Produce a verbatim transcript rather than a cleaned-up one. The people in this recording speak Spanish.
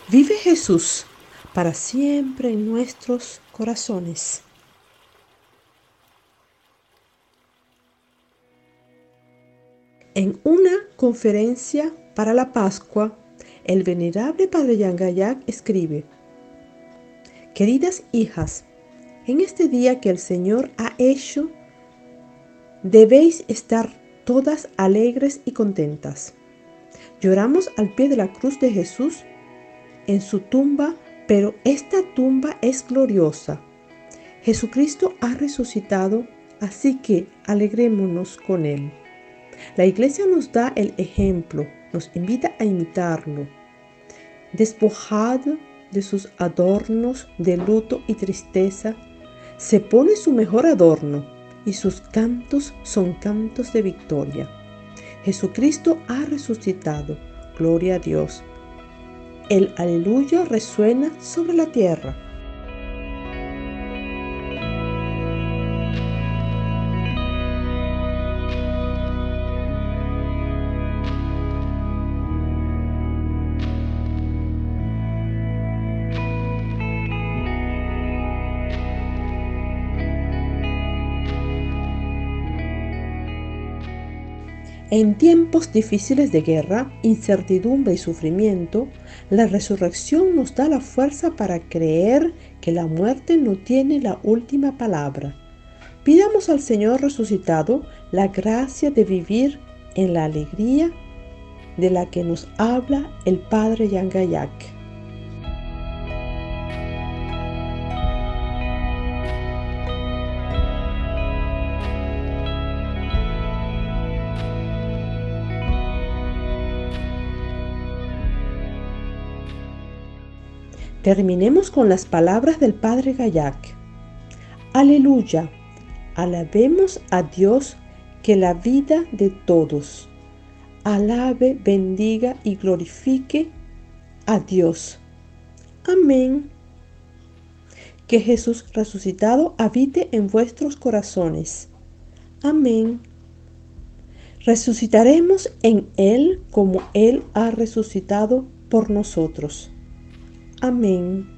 Vive Jesús para siempre en nuestros corazones. En una conferencia para la Pascua, el venerable Padre Jan Gaillac escribe: Queridas hijas, en este día que el Señor ha hecho, debéis estar todas alegres y contentas. Lloramos al pie de la cruz de Jesús en su tumba, pero esta tumba es gloriosa. Jesucristo ha resucitado, así que alegrémonos con Él. La Iglesia nos da el ejemplo, nos invita a imitarlo. Despojado de sus adornos de luto y tristeza, se pone su mejor adorno y sus cantos son cantos de victoria. Jesucristo ha resucitado, gloria a Dios. El aleluya resuena sobre la tierra. En tiempos difíciles de guerra, incertidumbre y sufrimiento, la resurrección nos da la fuerza para creer que la muerte no tiene la última palabra. Pidamos al Señor resucitado la gracia de vivir en la alegría de la que nos habla el Padre Jan Gaillac. Terminemos con las palabras del Padre Gaillac. Aleluya, alabemos a Dios que la vida de todos. Alabe, bendiga y glorifique a Dios. Amén. Que Jesús resucitado habite en vuestros corazones. Amén. Resucitaremos en Él como Él ha resucitado por nosotros. Amén.